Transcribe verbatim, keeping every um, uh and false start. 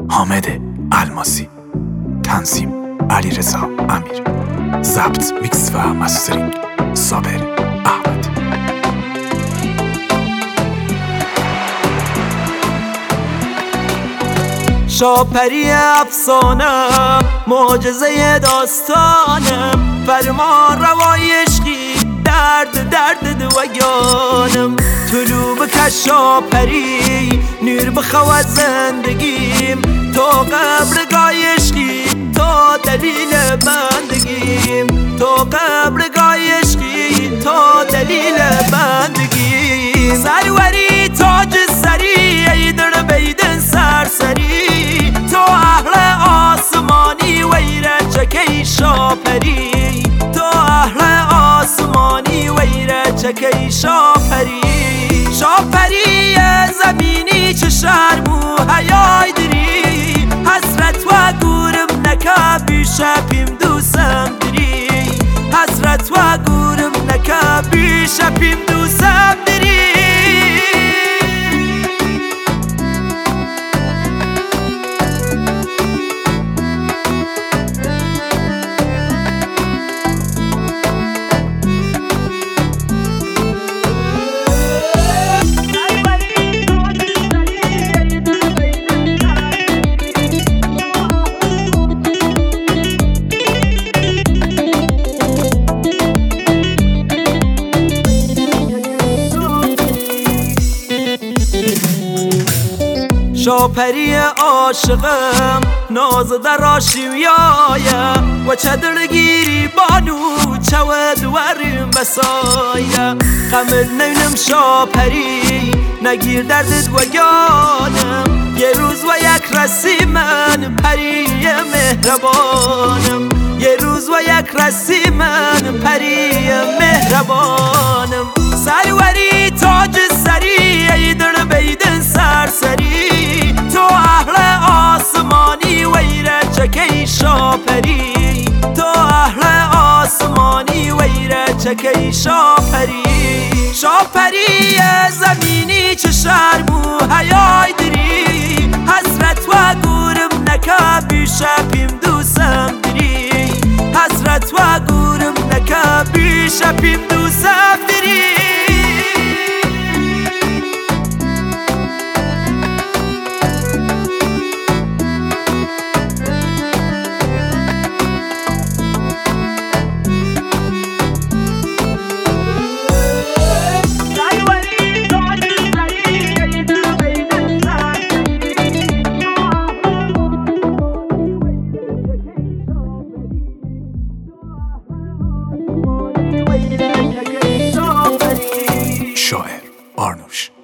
حامد الماسی، تنظیم علیرضا امیر، ضبط میکس و مسترینگ صابر احمد. شاپری افسانم، معجزه داستانم، فرمان روای عشقی، درد درد دویانم. طلوع بکش شاپری، نور بخواد زندگیم، تو قبرگاه عشقی، تو دلیل بندگیم، تو قبرگاه عشقی، تو دلیل بندگیم. سروری تاج سری، ای در بیدن سرسری، تو اهل آسمانی ویره چکی شاپری، تو اهل آسمانی ویره چکی شاپری. شاپری زمینی چه شرمو حیای دری، حسرت و گورم نکا بیشپیم دوسم دری، حسرت و گورم نکا بیشپیم دوسم دری. شاپری عاشقم، ناز در آشیویایا و چدرگیری بانو چود ورم بسایا. قمر نینم شاپری، نگیر دردت و یانم، یه روز و یک رسی من پری مهربانم، یه روز و یک رسی من پری مهربانم. سروری تاج سری، ای در بیدن سرسری، تو اهل آسمانی ویره چکی شاپری، تو اهل آسمانی ویره چکی شاپری. شاپری زمینی چه شرمو حیای دری، حسرت و گورم نکا بیشپیم دوسم دری، حسرت و گورم نکا بیشپیم دوسم دری. شاعر آرنوش.